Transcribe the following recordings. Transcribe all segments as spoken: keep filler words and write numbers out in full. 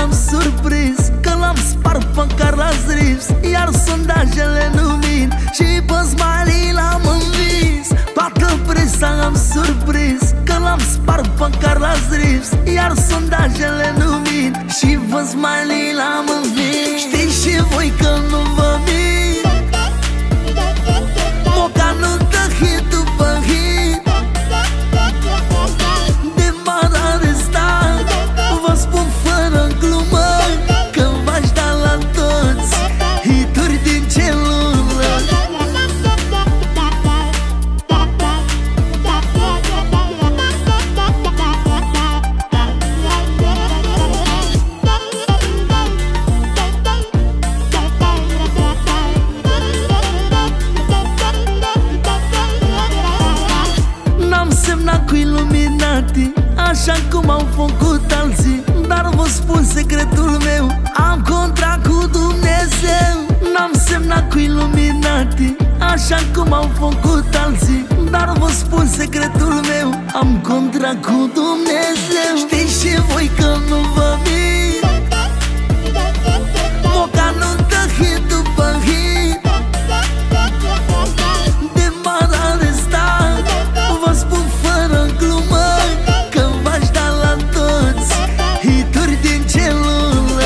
am surprins că l-am spart pe Carlos Reeves, iar sondajele nu mint și pe Smiley l-am învins. Toată presa am surprins că l-am spart pe Carlos Reeves, iar sondajele nu mint și pe Smiley l-am învins. Știți și voi că nu vă mint, Moca nu dă hit după hit. De m-ar aresta, vă spun fără glumă că v-aș da la toți hituri din celulă. N-am semnat cu Illuminati, așa cum au făcut alții, dar vă spun secretul meu, am contract cu Dumnezeu. N-am semnat cu Illuminati, așa cum au făcut alții, dar vă spun secretul meu, am contract cu Dumnezeu. Știți și voi că nu vă mint, Moca nu dă hit după hit. De m-ar aresta, vă spun fără glumă că v-aș da la toți hituri din celulă.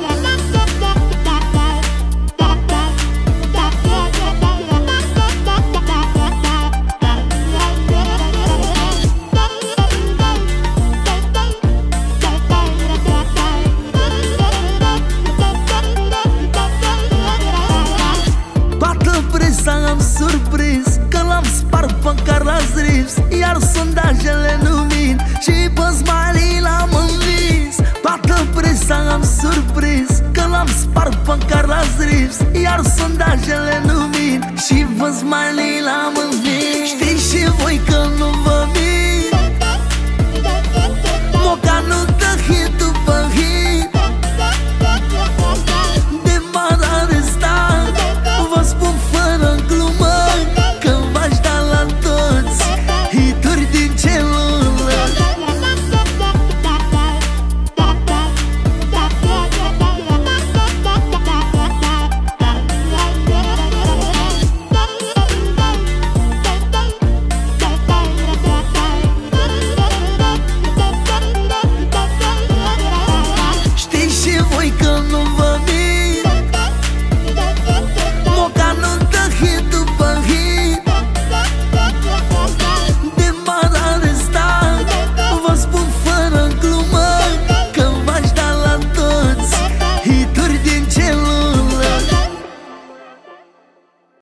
Toată presa am surprins că l-am spart pe Carlos Reeves, iar sondajele nu mint și pe Smiley l-am învins. Toată presa am surprins că l-am spart pe Carlos Reeves, iar sondajele nu mint și pe Smiley l-am învins. Știți și voi că nu vă mint, Moca